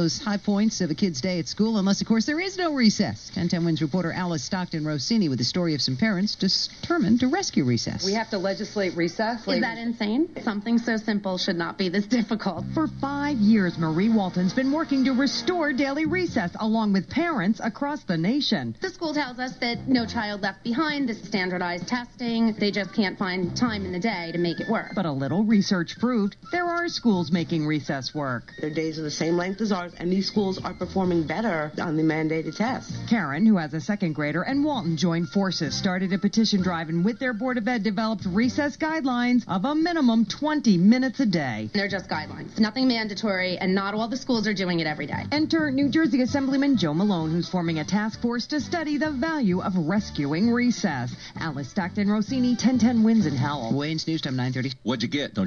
those high points of a kid's day at school, unless, of course, there is no recess. 1010 Wins reporter Alice Stockton Rossini with the story of some parents determined to rescue recess. We have to legislate recess. Is that insane? Something so simple should not be this difficult. For 5 years, Marie Walton's been working to restore daily recess along with parents across the nation. The school tells us that no child left behind. This is standardized testing. They just can't find time in the day to make it work. But a little research proved there are schools making recess work. Their days are the same length as ours, and these schools are performing better on the mandated tests. Karen, who has a second grader, and Walton joined forces, started a petition drive, and with their Board of Ed developed recess guidelines of a minimum 20 minutes a day. They're just guidelines, nothing mandatory, and not all the schools are doing it every day. Enter New Jersey Assemblyman Joe Malone, who's forming a task force to study the value of rescuing recess. Alice Stockton Rossini, 1010 Wins in Howell. Wayne's News Time 9:30. What'd you get? Don't